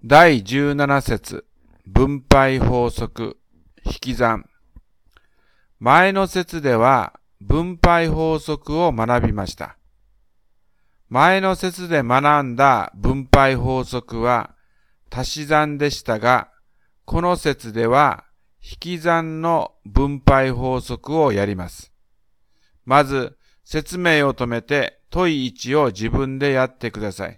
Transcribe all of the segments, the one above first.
第17節、分配法則、引き算。前の節では分配法則を学びました。前の節で学んだ分配法則は足し算でしたが、この節では引き算の分配法則をやります。まず説明を止めて問1を自分でやってください。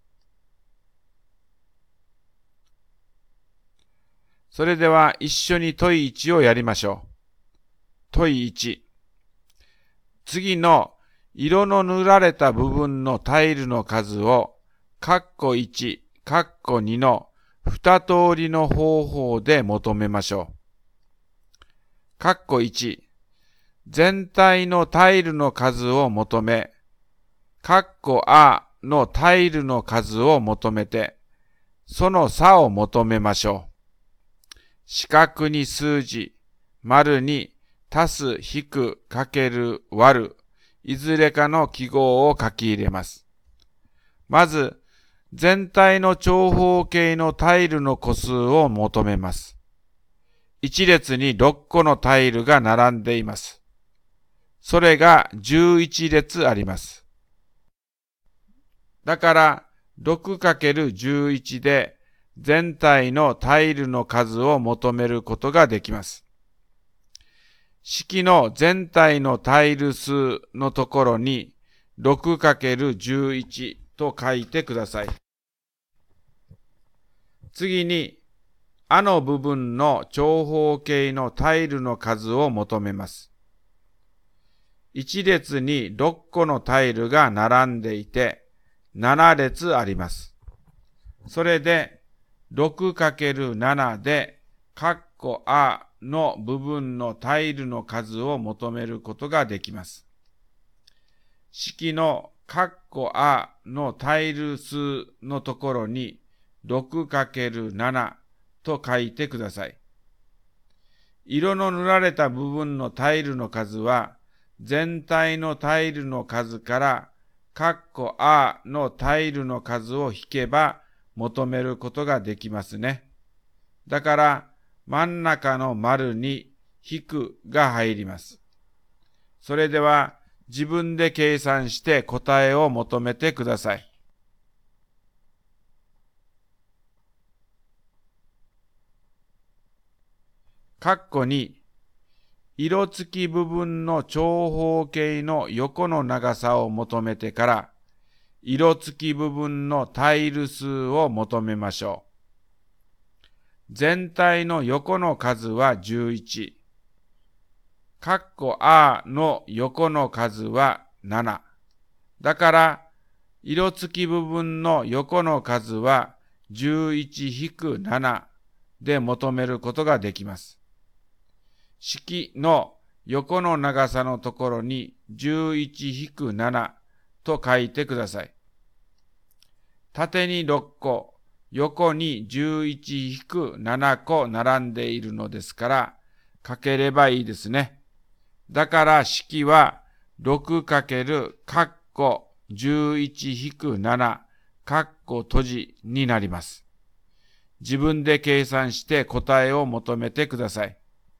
それでは一緒に問1をやりましょう。問1。次の色の塗られた部分のタイルの数を括弧1、括弧2の2通りの方法で求めましょう。括弧1。全体のタイルの数を求め、括弧あのタイルの数を求めて、その差を求めましょう。四角に数字、丸に足す、引く、かける、割る、いずれかの記号を書き入れます。まず、全体の長方形のタイルの個数を求めます。一列に6個のタイルが並んでいます。それが11列あります。だから、6×11 で全体のタイルの数を求めることができます。式の全体のタイル数のところに 6×11 と書いてください。次に、あの部分の長方形のタイルの数を求めます。一列に6個のタイルが並んでいて、7列あります。それで、6×7 で、括弧あの部分のタイルの数を求めることができます。式の括弧あのタイル数のところに 6×7 と書いてください。色の塗られた部分のタイルの数は、全体のタイルの数から、括弧あのタイルの数を引けば求めることができますね。だから、真ん中の丸に引くが入ります。それでは、自分で計算して答えを求めてください。括弧2、色付き部分の長方形の横の長さを求めてから、色付き部分のタイル数を求めましょう。全体の横の数は11。括弧あの横の数は7。だから、色付き部分の横の数は 11-7 で求めることができます。式の横の長さのところに 11-7 と書いてください。縦に6個、横に 11-7 個並んでいるのですから、書ければいいですね。だから式は 6× 括弧 11-7 括弧閉じになります。自分で計算して答えを求めてください。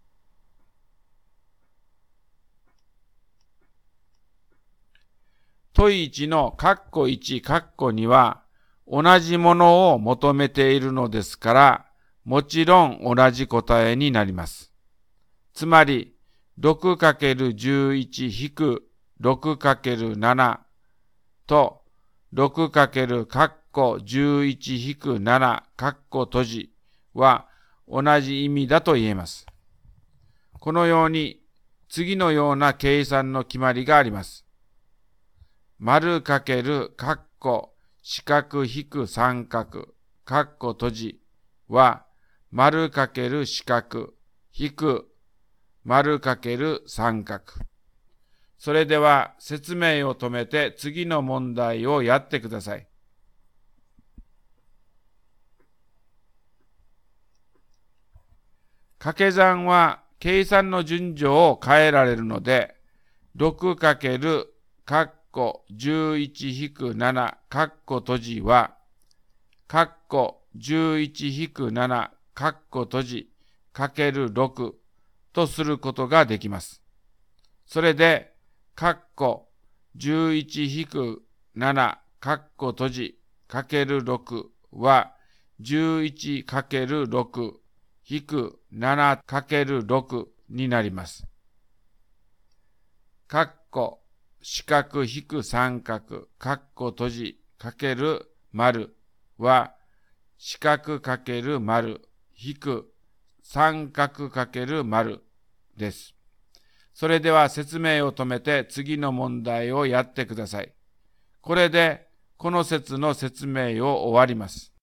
問1の括弧1、括弧2は同じものを求めているのですから、もちろん同じ答えになります。つまり、6×11-6×7 と 6× 括弧 11-7 括弧閉じは同じ意味だと言えます。このように、次のような計算の決まりがあります。丸かける括弧四角引く三角括弧閉じは丸かける四角引く丸かける三角。それでは説明を止めて次の問題をやってください。掛け算は計算の順序を変えられるので、6×括弧 11-7 括弧閉じは括弧 11-7かっこ閉じかける6とすることができます。それで、かっこ11-7かっこ閉じかける6は 11×6-7×6 になります。かっこ四角引く三角かっこ閉じかける丸は四角かける丸引く三角かける丸です。それでは説明を止めて次の問題をやってください。これでこの説の説明を終わります。